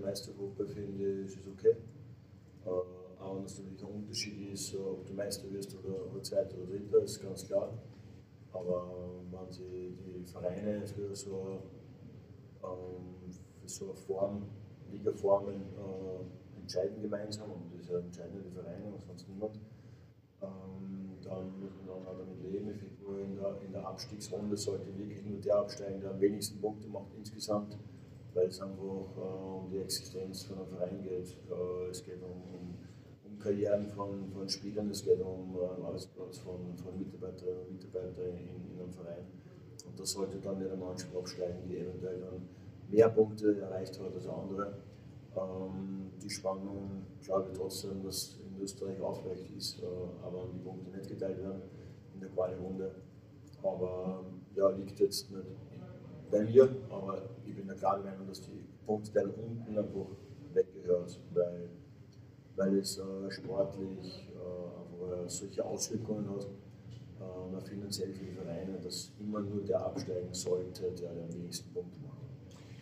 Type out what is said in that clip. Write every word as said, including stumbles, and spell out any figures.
Meistergruppe, finde ich, ist es okay. Äh, aber dass natürlich ein Unterschied ist, ob du Meister wirst oder, oder Zweiter oder Dritter, ist ganz klar. Aber wenn sie die Vereine für so, ähm, für so eine Form, Ligaformen äh, entscheiden gemeinsam, und das entscheiden die Vereine und sonst niemand, ähm, dann muss man auch damit leben. Ich finde, nur in der, in der Abstiegsrunde sollte wirklich nur der absteigen, der am wenigsten Punkte macht insgesamt, weil es einfach äh, um die Existenz von einem Verein geht. Äh, es geht um, um, um Karrieren von, von Spielern, es geht um äh, Arbeitsplatz von, von Mitarbeiterinnen und Mitarbeitern in, in einem Verein. Und das sollte dann nicht eine Mannschaft absteigen, die eventuell dann mehr Punkte erreicht hat als andere. Ähm, die Spannung, glaube ich trotzdem, dass in Österreich aufrecht ist, äh, aber die Punkte nicht geteilt werden in der Quali-Runde. Aber ja, liegt jetzt nicht bei mir, aber ich bin der klaren Meinung, dass die Punkteteilung unten einfach weggehört, weil, weil es äh, sportlich äh, solche Auswirkungen hat, äh, finanziell für die Vereine, dass immer nur der absteigen sollte, der den wenigsten Punkte macht.